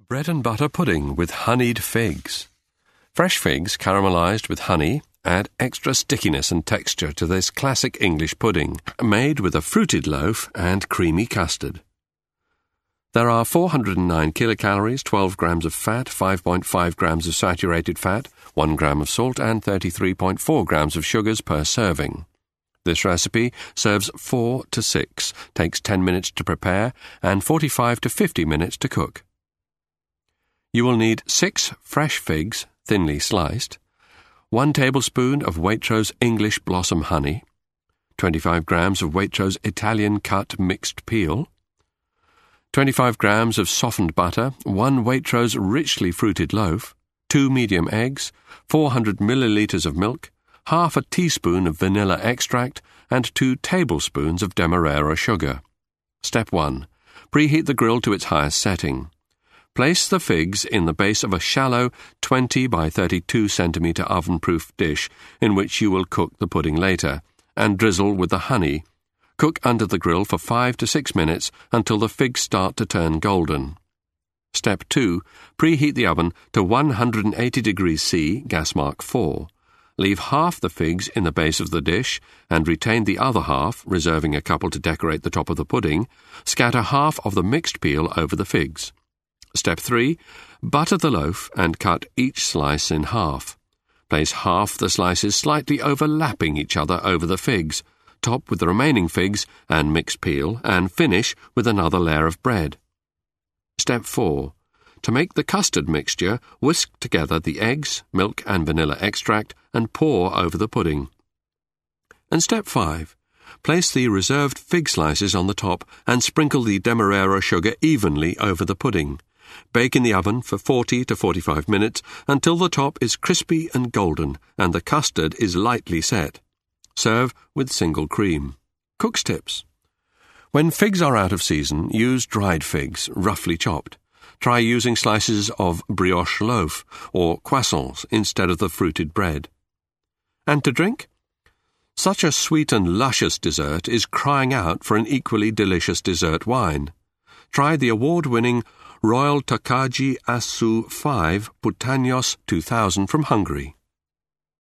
Bread and butter pudding with honeyed figs. Fresh figs caramelized with honey add extra stickiness and texture to this classic English pudding, made with a fruited loaf and creamy custard. There are 409 kilocalories, 12 grams of fat, 5.5 grams of saturated fat, 1 gram of salt and 33.4 grams of sugars per serving. This recipe serves 4 to 6, takes 10 minutes to prepare and 45 to 50 minutes to cook. You will need 6 fresh figs, thinly sliced, 1 tablespoon of Waitrose English Blossom honey, 25 grams of Waitrose Italian cut mixed peel, 25 grams of softened butter, 1 Waitrose richly fruited loaf, 2 medium eggs, 400 milliliters of milk, half a teaspoon of vanilla extract, and 2 tablespoons of demerara sugar. Step 1. Preheat the grill to its highest setting. Place the figs in the base of a shallow 20 by 32 centimeter oven-proof dish in which you will cook the pudding later, and drizzle with the honey. Cook under the grill for 5 to 6 minutes until the figs start to turn golden. Step 2. Preheat the oven to 180 degrees C, gas mark 4. Leave half the figs in the base of the dish and retain the other half, reserving a couple to decorate the top of the pudding. Scatter half of the mixed peel over the figs. Step 3. Butter the loaf and cut each slice in half. Place half the slices slightly overlapping each other over the figs. Top with the remaining figs and mixed peel, and finish with another layer of bread. Step 4. To make the custard mixture, whisk together the eggs, milk and vanilla extract and pour over the pudding. And Step 5. Place the reserved fig slices on the top and sprinkle the demerara sugar evenly over the pudding. Bake in the oven for 40 to 45 minutes until the top is crispy and golden and the custard is lightly set. Serve with single cream. Cook's tips. When figs are out of season, use dried figs, roughly chopped. Try using slices of brioche loaf or croissants instead of the fruited bread. And to drink? Such a sweet and luscious dessert is crying out for an equally delicious dessert wine. Try the award-winning Royal Tokaji Asu 5 Putanos 2000 from Hungary.